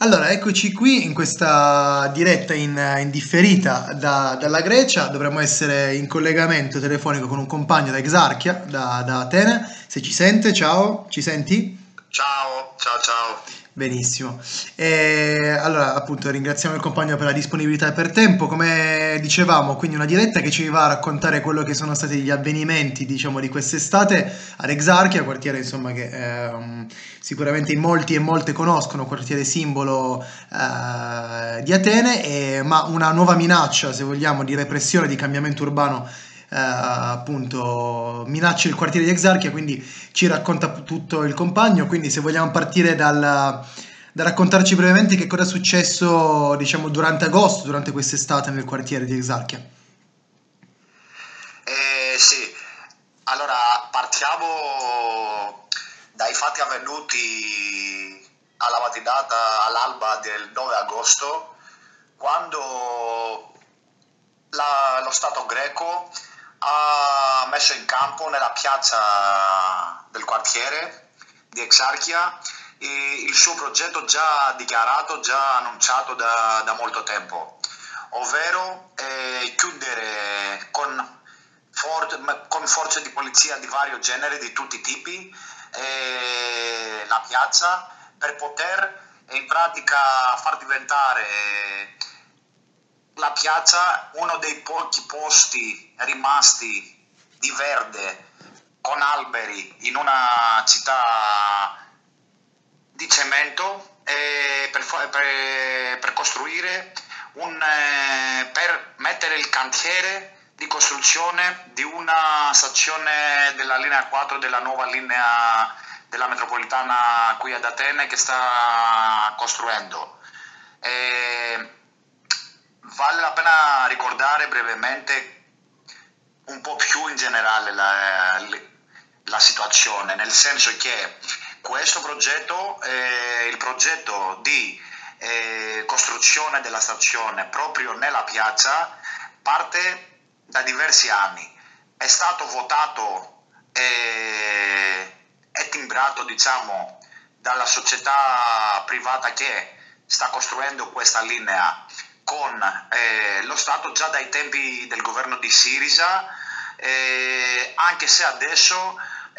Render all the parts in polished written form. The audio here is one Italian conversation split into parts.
Allora, eccoci qui in questa diretta in differita dalla Grecia. Dovremmo essere in collegamento telefonico con un compagno da Exarchia, da Atene. Se ci sente, ciao, ci senti? Ciao, ciao, ciao. Benissimo. Allora, appunto, ringraziamo il compagno per la disponibilità e per tempo. Come dicevamo, quindi una diretta che ci va a raccontare quello che sono stati gli avvenimenti, diciamo, di quest'estate ad Exarchia, quartiere, insomma, che sicuramente in molti e molte conoscono, quartiere simbolo di Atene, ma una nuova minaccia, se vogliamo, di repressione, di cambiamento urbano, appunto, minaccia il quartiere di Exarchia, quindi ci racconta tutto il compagno, quindi se vogliamo partire da raccontarci brevemente che cosa è successo, diciamo, durante agosto, durante quest'estate nel quartiere di Exarchia. Sì, allora partiamo dai fatti avvenuti alla mattinata, all'alba del 9 agosto, quando lo Stato greco ha messo in campo nella piazza del quartiere di Exarchia il suo progetto già dichiarato, già annunciato da molto tempo, ovvero chiudere con forze di polizia di vario genere, di tutti i tipi, la piazza per poter in pratica far diventare la piazza uno dei pochi posti rimasti di verde con alberi in una città di cemento per costruire per mettere il cantiere di costruzione di una stazione della linea 4 della nuova linea della metropolitana qui ad Atene che sta costruendo. E vale la pena ricordare brevemente un po' più in generale la situazione, nel senso che questo progetto, il progetto di costruzione della stazione proprio nella piazza, parte da diversi anni. È stato votato e timbrato, diciamo, dalla società privata che sta costruendo questa linea con lo Stato già dai tempi del governo di Sirisa, anche se adesso,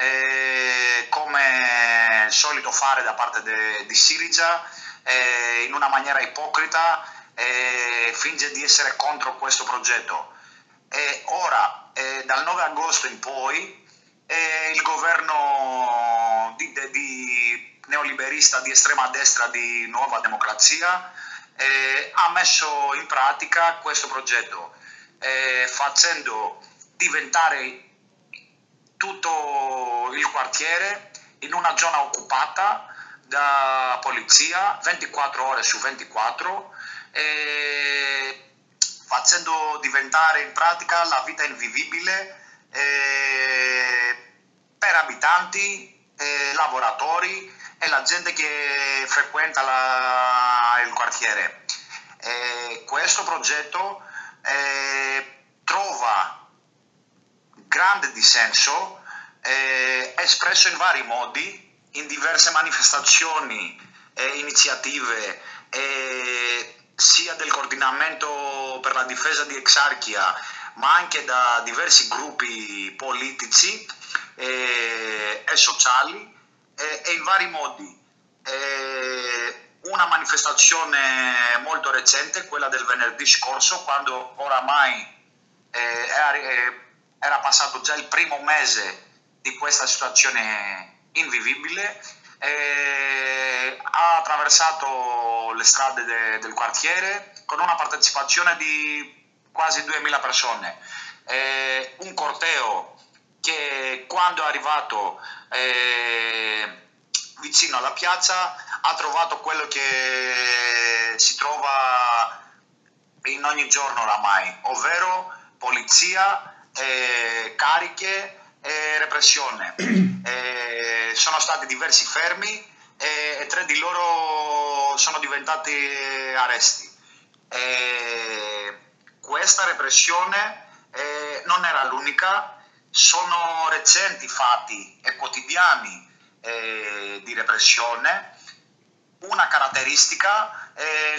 come è solito fare da parte di Sirisa, in una maniera ipocrita, finge di essere contro questo progetto. Ora, dal 9 agosto in poi, il governo di neoliberista di estrema destra di Nuova Democrazia ha messo in pratica questo progetto, facendo diventare tutto il quartiere in una zona occupata da polizia 24 ore su 24, facendo diventare in pratica la vita invivibile per abitanti, lavoratori e la gente che frequenta il quartiere. Questo progetto trova grande dissenso, espresso in vari modi, in diverse manifestazioni e iniziative, sia del coordinamento per la difesa di Exarchia, ma anche da diversi gruppi politici e sociali, e in vari modi. Una manifestazione molto recente, quella del venerdì scorso, quando oramai era passato già il primo mese di questa situazione invivibile, ha attraversato le strade del quartiere con una partecipazione di quasi 2000 persone, un corteo che quando è arrivato vicino alla piazza ha trovato quello che si trova in ogni giorno oramai, ovvero polizia, cariche e repressione. Sono stati diversi fermi e 3 di loro sono diventati arresti. Questa repressione non era l'unica, sono recenti fatti e quotidiani di repressione. Una caratteristica è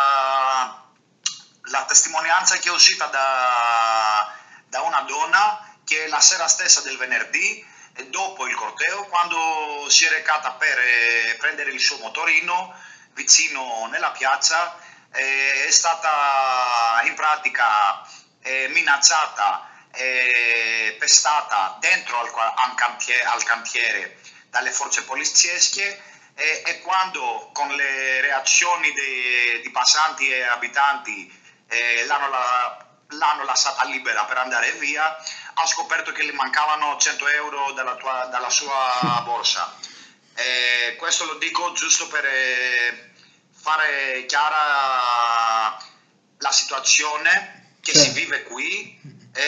la testimonianza che è uscita da una donna che la sera stessa del venerdì, dopo il corteo, quando si è recata per prendere il suo motorino vicino nella piazza, è stata in pratica minacciata, pestata dentro al cantiere dalle forze poliziesche, e quando con le reazioni di passanti e abitanti l'hanno lasciata libera per andare via, ha scoperto che le mancavano 100 euro dalla sua borsa. Questo lo dico giusto per fare chiara la situazione che si vive qui.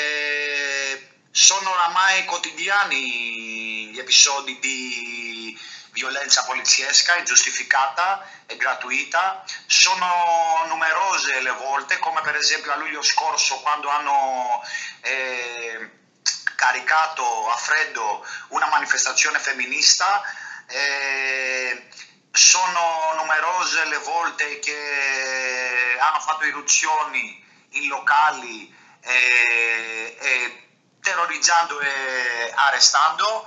Sono oramai quotidiani gli episodi di violenza poliziesca ingiustificata e gratuita. Sono numerose le volte, come per esempio a luglio scorso, quando hanno caricato a freddo una manifestazione femminista. Sono numerose le volte che hanno fatto irruzioni in locali, terrorizzando e arrestando.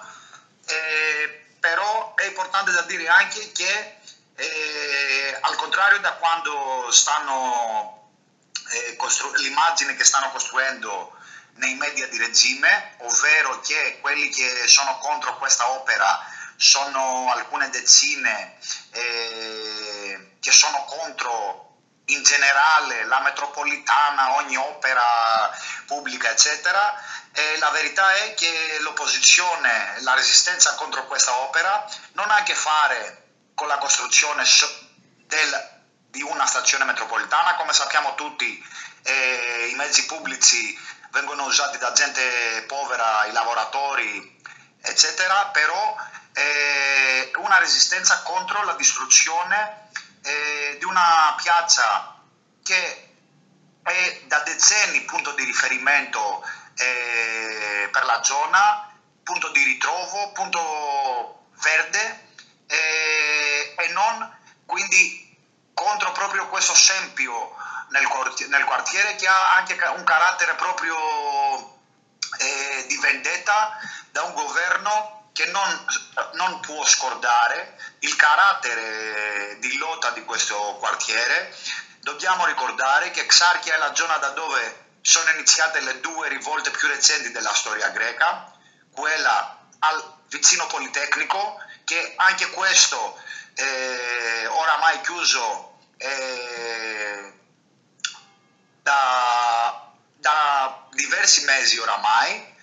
Però è importante da dire anche che al contrario da quando stanno l'immagine che stanno costruendo nei media di regime, ovvero che quelli che sono contro questa opera sono alcune decine, che sono contro in generale la metropolitana, ogni opera pubblica, eccetera. La verità è che l'opposizione, la resistenza contro questa opera non ha a che fare con la costruzione di una stazione metropolitana. Come sappiamo tutti, i mezzi pubblici vengono usati da gente povera, i lavoratori, eccetera, però è una resistenza contro la distruzione di una piazza che è da decenni punto di riferimento per la zona, punto di ritrovo, punto verde, e non quindi contro proprio questo scempio nel quartiere, che ha anche un carattere proprio di vendetta da un governo che non può scordare il carattere di lotta di questo quartiere. Dobbiamo ricordare che Exarchia è la zona da dove sono iniziate le due rivolte più recenti della storia greca, quella vicino Politecnico, che anche questo oramai chiuso da diversi mesi oramai.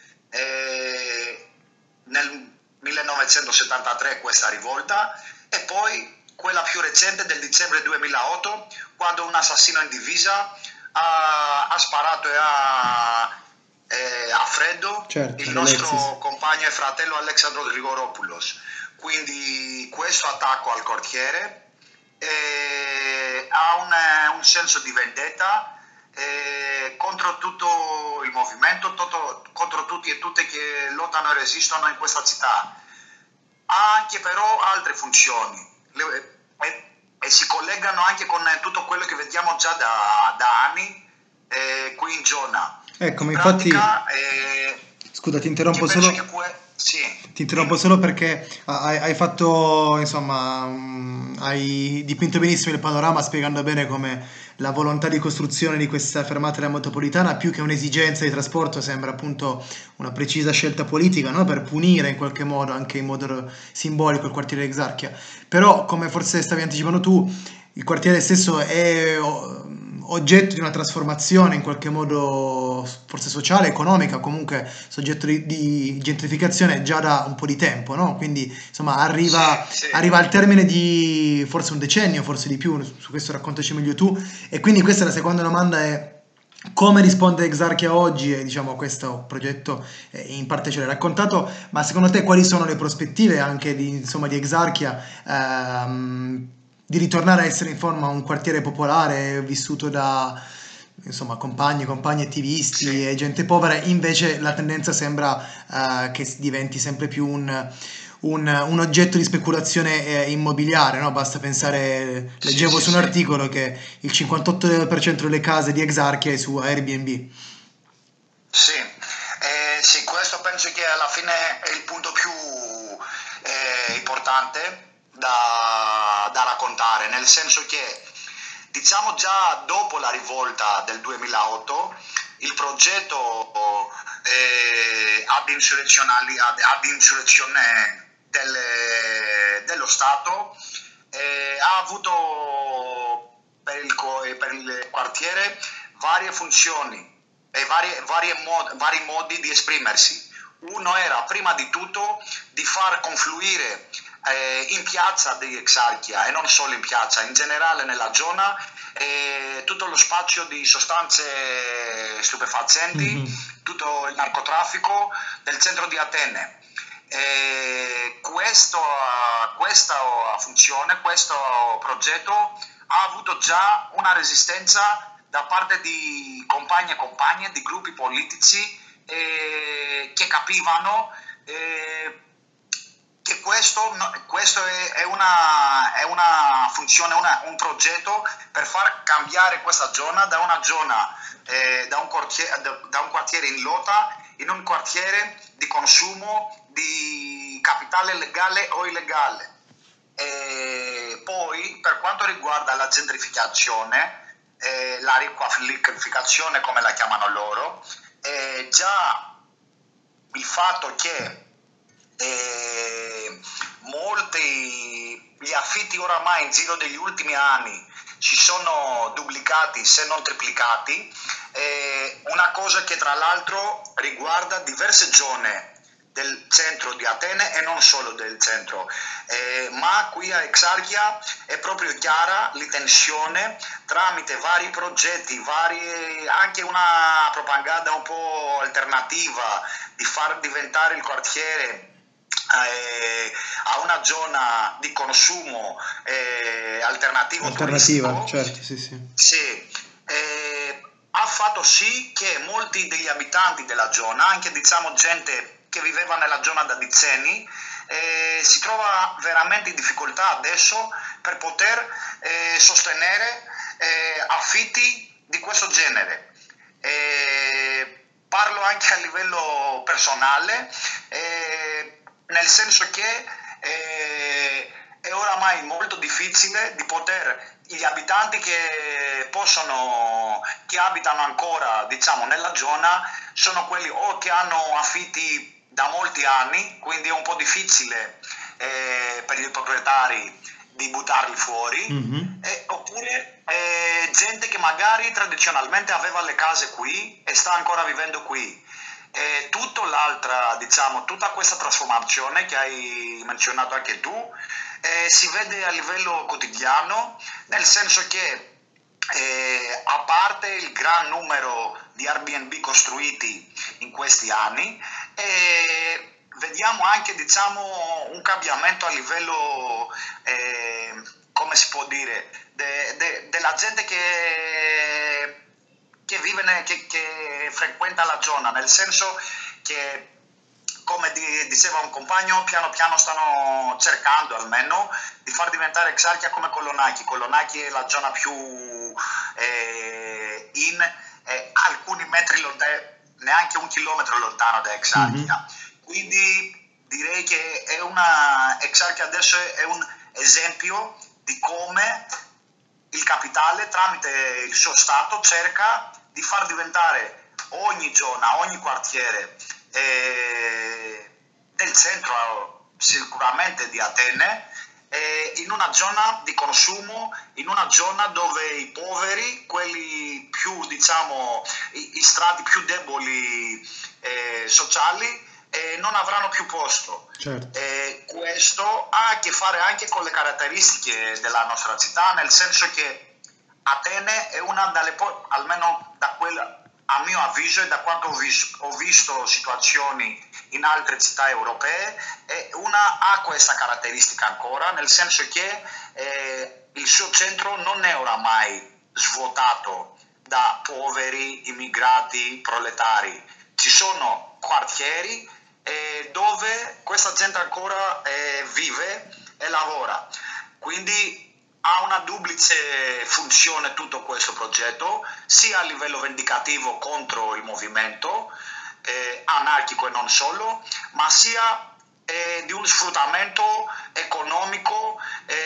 Nel 1973 questa rivolta, e poi quella più recente del dicembre 2008, quando un assassino in divisa ha sparato a freddo, certo, il nostro compagno e fratello Alexandros Grigoropoulos. Quindi questo attacco al quartiere ha un senso di vendetta contro tutto il movimento, contro tutti e tutte che lottano e resistono in questa città. Ha anche però altre funzioni e si collegano anche con tutto quello che vediamo già da anni qui in zona. Ecco, ma infatti, scusa, ti interrompo solo. Sì. Ti interrompo solo perché hai fatto, insomma, hai dipinto benissimo il panorama, spiegando bene come la volontà di costruzione di questa fermata della metropolitana, più che un'esigenza di trasporto, sembra appunto una precisa scelta politica, no? Per punire in qualche modo, anche in modo simbolico, il quartiere di Exarchia. Però, come forse stavi anticipando tu, il quartiere stesso è oggetto di una trasformazione in qualche modo, forse sociale, economica, comunque soggetto di gentrificazione già da un po' di tempo, no? Quindi insomma arriva al termine di forse un decennio, forse di più, su questo raccontaci meglio tu. E quindi questa è la seconda domanda, è come risponde Exarchia oggi, e diciamo questo progetto in parte ce l'hai raccontato, ma secondo te quali sono le prospettive anche di Exarchia, di ritornare a essere in forma un quartiere popolare vissuto da, insomma, compagni, attivisti e gente povera? Invece la tendenza sembra che diventi sempre più un oggetto di speculazione immobiliare, no? Basta pensare, Sì, leggevo sì, su un sì. articolo che il 58% delle case di Exarchia è su Airbnb. Sì, sì, questo penso che alla fine è il punto più importante da raccontare, nel senso che diciamo già dopo la rivolta del 2008 il progetto ad insurrezione dello Stato ha avuto per il quartiere varie funzioni e vari modi di esprimersi. Uno era prima di tutto di far confluire in piazza di Exarchia e non solo in piazza, in generale nella zona tutto lo spazio di sostanze stupefacenti, Mhm. tutto il narcotraffico del centro di Atene. Questa funzione, questo progetto ha avuto già una resistenza da parte di compagni e compagne, di gruppi politici che capivano che questo è una funzione, un progetto per far cambiare questa zona da una zona, da un quartiere in lotta, in un quartiere di consumo di capitale legale o illegale. E poi per quanto riguarda la gentrificazione, la riqualificazione come la chiamano loro, già il fatto che molti gli affitti oramai in giro degli ultimi anni si sono duplicati se non triplicati, una cosa che tra l'altro riguarda diverse zone del centro di Atene e non solo del centro, ma qui a Exarchia è proprio chiara la tensione tramite vari progetti, anche una propaganda un po' alternativa di far diventare il quartiere a una zona di consumo alternativo Alternativa, turistico. certo, sì, sì. Sì, ha fatto sì che molti degli abitanti della zona, anche diciamo gente che viveva nella zona da decenni, si trova veramente in difficoltà adesso per poter sostenere affitti di questo genere. Parlo anche a livello personale, nel senso che è oramai molto difficile di poter gli abitanti che abitano ancora diciamo nella zona sono quelli o che hanno affitti da molti anni, quindi è un po' difficile per i proprietari di buttarli fuori, Mhm. oppure gente che magari tradizionalmente aveva le case qui e sta ancora vivendo qui. Tutta questa trasformazione che hai menzionato anche tu si vede a livello quotidiano, nel senso che a parte il gran numero di Airbnb costruiti in questi anni, vediamo anche diciamo, un cambiamento a livello, come si può dire, della gente che vive, che frequenta la zona, nel senso che come diceva un compagno, piano piano stanno cercando almeno di far diventare Exarchia come Collonaki. Collonaki è la zona più alcuni metri lontano, neanche un chilometro lontano da Mhm. Exarchia. Quindi direi che Exarchia adesso è un esempio di come il capitale tramite il suo Stato cerca di far diventare ogni zona, ogni quartiere del centro sicuramente di Atene in una zona di consumo, in una zona dove i poveri, quelli più diciamo i strati più deboli sociali non avranno più posto. Certo. Questo ha a che fare anche con le caratteristiche della nostra città, nel senso che Atene è una almeno da quella, a mio avviso e da quanto ho visto situazioni in altre città europee, ha questa caratteristica ancora, nel senso che il suo centro non è oramai svuotato da poveri, immigrati, proletari. Ci sono quartieri dove questa gente ancora vive e lavora. Quindi ha una duplice funzione tutto questo progetto, sia a livello vendicativo contro il movimento anarchico e non solo, ma sia di un sfruttamento economico.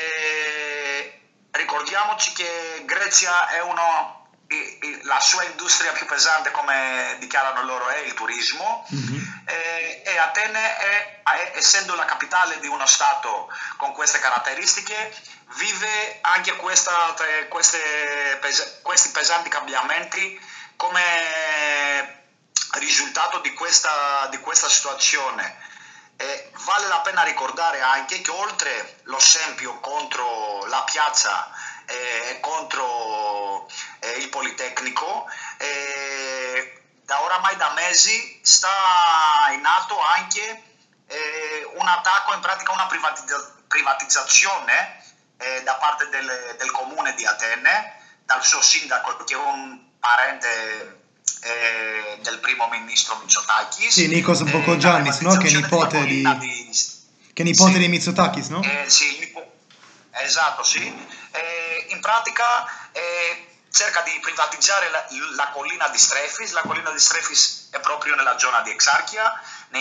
Ricordiamoci che Grecia è la sua industria più pesante, come dichiarano loro, è il turismo. E Atene, essendo la capitale di uno stato con queste caratteristiche, vive anche questi pesanti cambiamenti come risultato di questa situazione. Vale la pena ricordare anche che oltre lo scempio contro la piazza e contro il Politecnico, da oramai da mesi sta in atto anche un attacco, in pratica una privatizzazione da parte del comune di Atene, dal suo sindaco, che è un parente del primo ministro Mitsotakis. Sì, Nikos Bokogiannis, no? Che è nipote di Mitsotakis, no? Sì, esatto, sì. In pratica cerca di privatizzare la collina di Strefis. La collina di Strefis è proprio nella zona di Exarchia,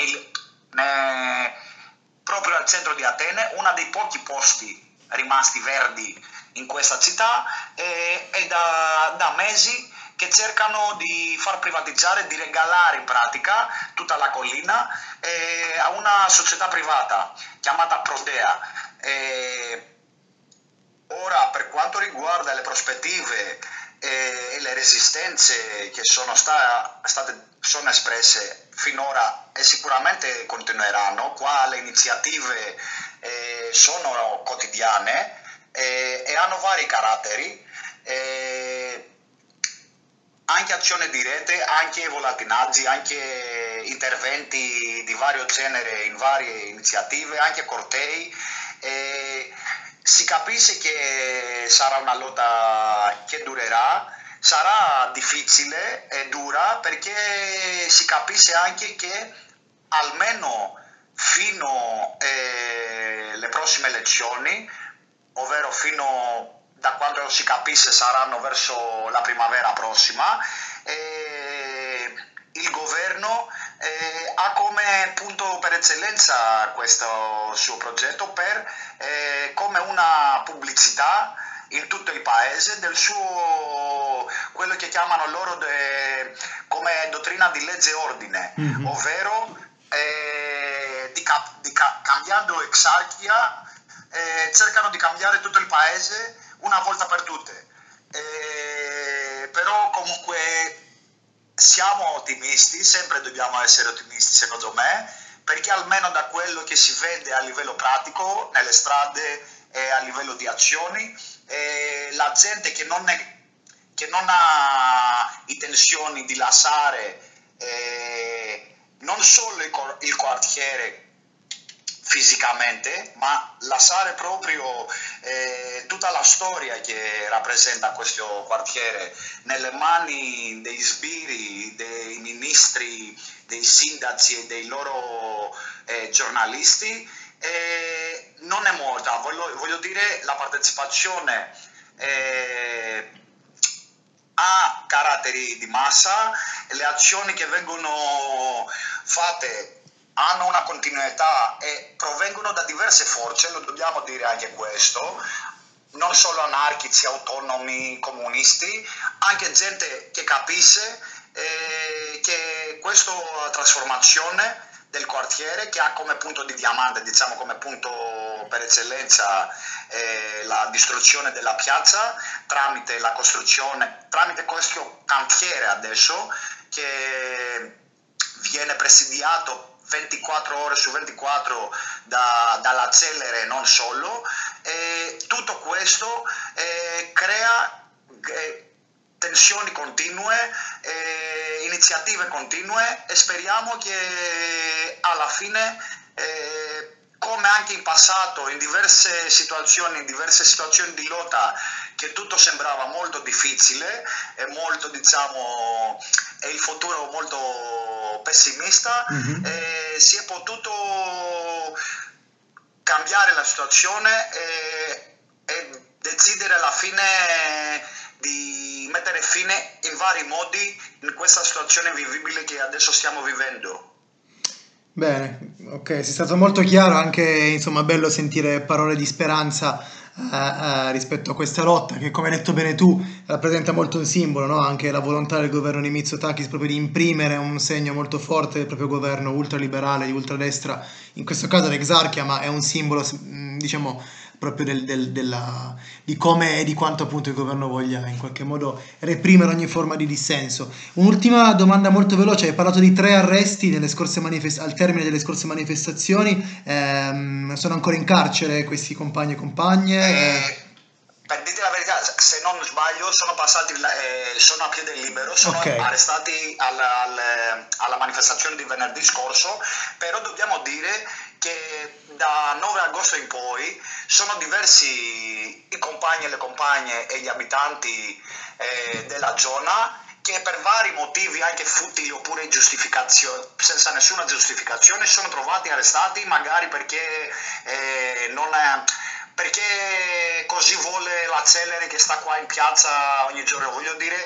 proprio al centro di Atene, uno dei pochi posti rimasti verdi in questa città, e da mesi che cercano di far privatizzare, di regalare in pratica tutta la collina a una società privata chiamata Prodea. Ora, per quanto riguarda le prospettive e le resistenze che sono espresse finora e sicuramente continueranno, qua le iniziative sono quotidiane e hanno vari caratteri, anche azioni dirette, anche volantinaggi, anche interventi di vario genere in varie iniziative, anche cortei. Si capisce che sarà una lotta che durerà, sarà difficile e dura, perché si capisce anche che almeno fino alle prossime elezioni, ovvero fino da quando si capisce saranno verso la primavera prossima, il governo ha come punto per eccellenza questo suo progetto come una pubblicità in tutto il paese del suo, quello che chiamano loro come dottrina di legge e ordine, ovvero cambiando Exarchia cercano di cambiare tutto il paese una volta per tutte. Però comunque siamo ottimisti, sempre dobbiamo essere ottimisti secondo me, perché almeno da quello che si vede a livello pratico nelle strade e a livello di azioni, la gente che non ha intenzioni di lasciare non solo il quartiere fisicamente, ma lasciare proprio tutta la storia che rappresenta questo quartiere nelle mani degli sbirri, dei ministri, dei sindaci e dei loro giornalisti, non è molta. Voglio dire, la partecipazione ha caratteri di massa, le azioni che vengono fatte hanno una continuità e provengono da diverse forze, lo dobbiamo dire anche questo, non solo anarchici, autonomi, comunisti, anche gente che capisce che questa trasformazione del quartiere, che ha come punto di diamante, diciamo come punto per eccellenza la distruzione della piazza tramite la costruzione, tramite questo cantiere adesso che viene presidiato 24 ore su 24 dalla Celere, non solo. Tutto questo crea tensioni continue, iniziative continue, e speriamo che alla fine, come anche in passato in diverse situazioni di lotta, che tutto sembrava molto difficile e molto, diciamo, e il futuro molto pessimista, Mhm. si è potuto cambiare la situazione e decidere alla fine di mettere fine in vari modi in questa situazione vivibile che adesso stiamo vivendo. Bene, ok, sei stato molto chiaro, anche insomma bello sentire parole di speranza rispetto a questa lotta che come hai detto bene tu rappresenta molto un simbolo, no? Anche la volontà del governo di Mitsotakis proprio di imprimere un segno molto forte del proprio governo ultraliberale, di ultradestra, in questo caso l'Exarchia, ma è un simbolo diciamo proprio di come e di quanto appunto il governo voglia in qualche modo reprimere ogni forma di dissenso. Un'ultima domanda molto veloce, hai parlato di 3 arresti al termine delle scorse manifestazioni, sono ancora in carcere questi compagni e compagne? E per dirti la verità, se non sbaglio, sono passati, sono a piede libero, sono Ok, arrestati alla manifestazione di venerdì scorso, però dobbiamo dire che da 9 agosto in poi sono diversi i compagni e le compagne e gli abitanti della zona che per vari motivi, anche futili oppure senza nessuna giustificazione, sono trovati arrestati, magari non è, perché così vuole la Celeri che sta qua in piazza ogni giorno. Voglio dire,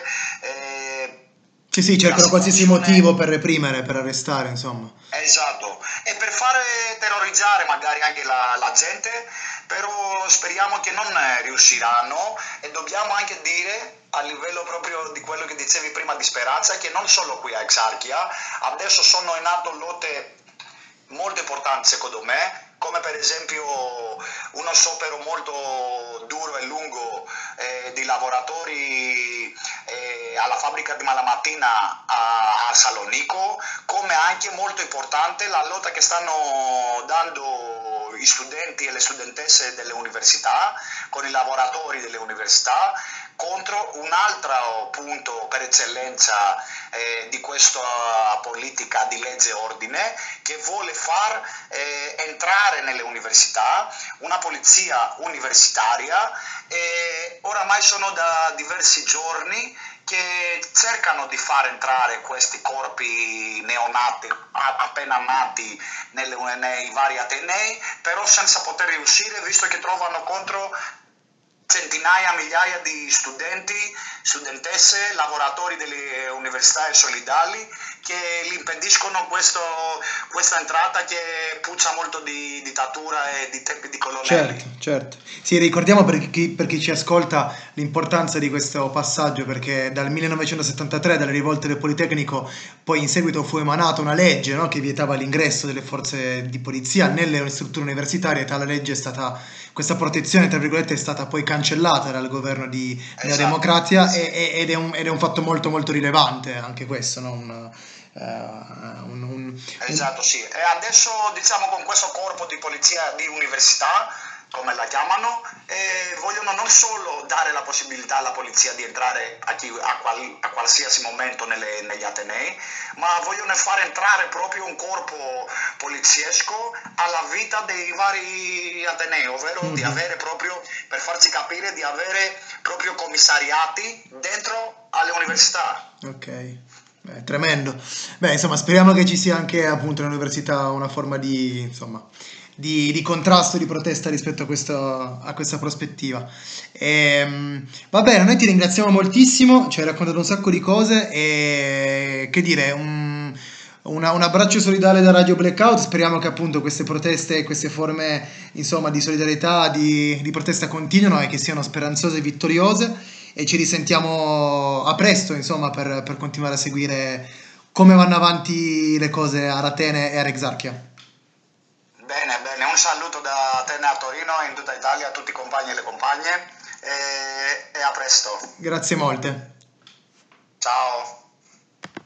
sì sì, la cercano qualsiasi situazione. motivo per reprimere, per arrestare, insomma. Esatto, e per fare terrorizzare magari anche la gente, però speriamo che non riusciranno e dobbiamo anche dire a livello proprio di quello che dicevi prima di speranza che non solo qui a Exarchia, adesso sono in atto lotte molto importanti secondo me, come per esempio uno sciopero molto duro e lungo di lavoratori alla fabbrica di Malamattina a Salonico, come anche molto importante la lotta che stanno dando gli studenti e le studentesse delle università con i lavoratori delle università contro un altro punto per eccellenza di questa politica di legge e ordine che vuole far entrare nelle università una polizia universitaria e oramai sono da diversi giorni che cercano di far entrare questi corpi neonati, appena nati nei vari atenei, però senza poter riuscire visto che trovano contro centinaia, migliaia di studenti, studentesse, lavoratori delle università e solidali che gli impediscono questa entrata che puzza molto di dittatura e di tempi di Certo, colonnelli. certo. Sì, ricordiamo per chi ci ascolta l'importanza di questo passaggio, perché dal 1973, dalle rivolte del Politecnico, poi in seguito fu emanata una legge, no, che vietava l'ingresso delle forze di polizia nelle strutture universitarie, e tale legge è stata, questa protezione, tra virgolette, è stata poi cancellata dal governo di Nea Esatto, Democrazia sì. ed è un fatto molto molto rilevante anche questo, no? Esatto, sì. E adesso diciamo con questo corpo di polizia di università, come la chiamano, vogliono non solo dare la possibilità alla polizia di entrare a qualsiasi momento negli atenei, ma vogliono far entrare proprio un corpo poliziesco alla vita dei vari atenei, ovvero di Mhm. avere proprio, per farci capire, di avere proprio commissariati dentro alle università. Ok, beh, tremendo. Beh, insomma, speriamo che ci sia anche appunto nell'università una forma di, insomma, di contrasto, di protesta rispetto a questa prospettiva. Va bene, noi ti ringraziamo moltissimo, ci hai raccontato un sacco di cose e che dire, un abbraccio solidale da Radio Blackout, speriamo che appunto queste proteste e queste forme, insomma, di solidarietà, di protesta continuino e che siano speranzose e vittoriose e ci risentiamo a presto, insomma, per continuare a seguire come vanno avanti le cose a Ratene e a Rexarchia. Bene, bene, un saluto da te a Torino e in tutta Italia a tutti i compagni e le compagne e a presto. Grazie molte. Ciao.